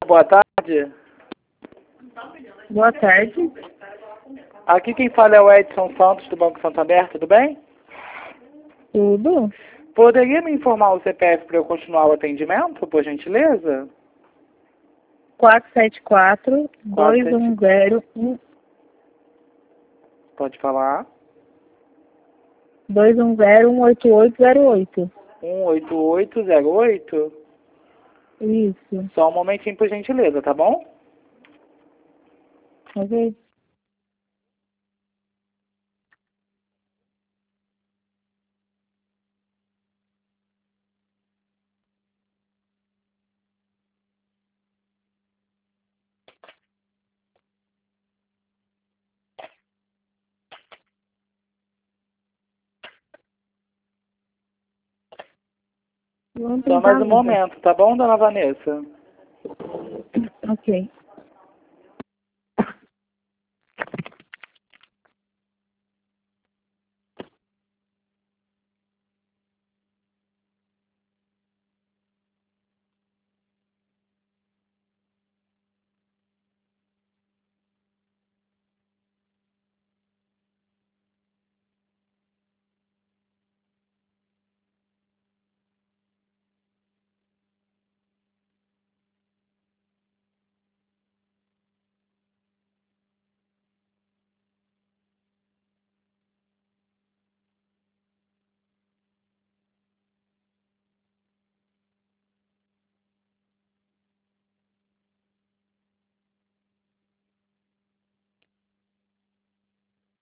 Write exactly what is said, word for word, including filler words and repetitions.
Boa tarde. Boa tarde. Aqui quem fala é o Edson Santos, do Banco Santander, tudo bem? Tudo? Poderia me informar o C P F para eu continuar o atendimento, por gentileza? quatro sete quatro, dois um zero, Pode falar. dois um zero, um oito oito zero oito. um oito oito zero oito? Isso. Só um momentinho, por gentileza, tá bom? Ok. Vamos Só tentar mais um agora. momento, tá bom, dona Vanessa? Ok.